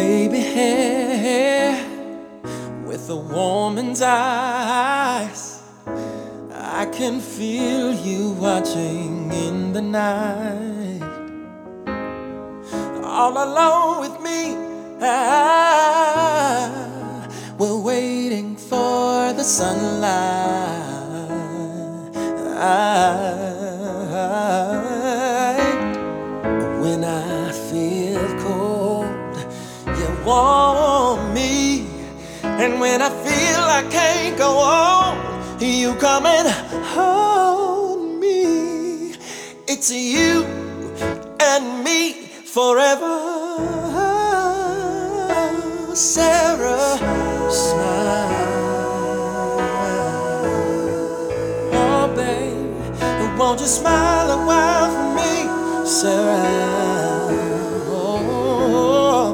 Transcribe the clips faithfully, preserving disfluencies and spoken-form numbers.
baby hair with a woman's eyes. I can feel you watching in the night, all alone with me. I, we're waiting for the sunlight. When I feel cold, you warm me, and when I feel I can't go on, you come and hold me. It's you and me forever. Sarah, smile. Oh, babe, won't you smile a while for me, Sarah? Oh,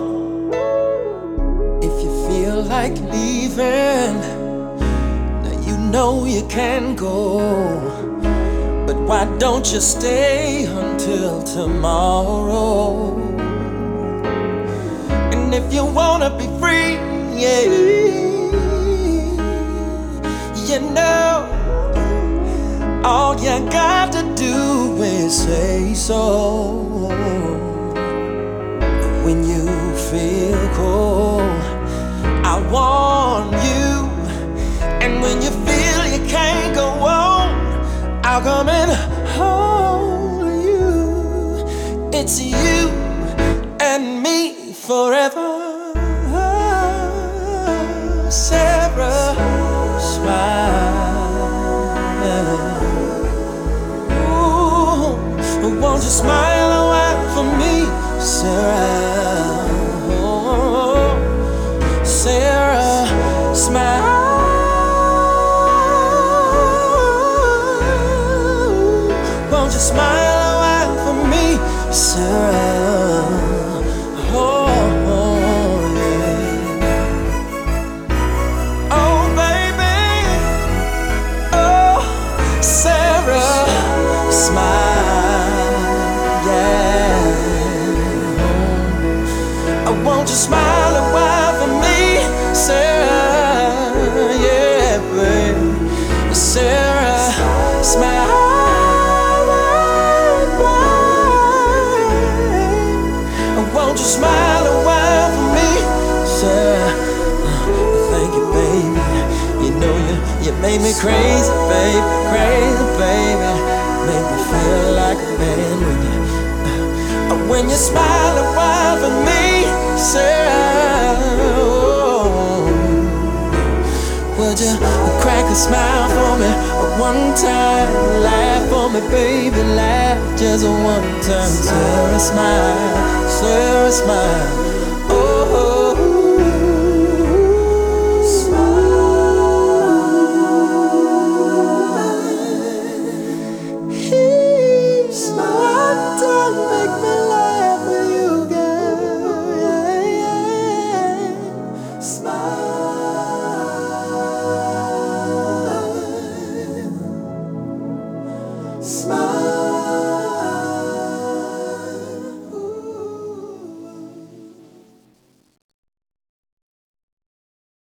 if you feel like leaving, now you know you can go, but why don't you stay until tomorrow? And if you wanna be free, yeah, you know, all you got to do is say so. When you feel cold, I warn you, and when you feel you can't go on, I'll come and hold you. It's you and me forever. Sarah, smile. Ooh, won't you smile a while for me, Sarah? Oh, Sarah, smile. Won't you smile a while for me, Sarah? Oh, yeah. Oh, baby. Oh, Sarah, smile. Yeah. Oh, won't you smile a while for me, Sarah? Yeah, baby. Sarah, smile. Won't you smile a while for me, Sarah? Uh, thank you, baby. You know you, you made me crazy, baby, crazy, baby. Make me feel like a man when you, uh, when you smile a while for me, Sarah. Oh, would you crack a smile for me one time? Laugh for me, baby, laugh just one time. Sarah, smile. Sarah, smile.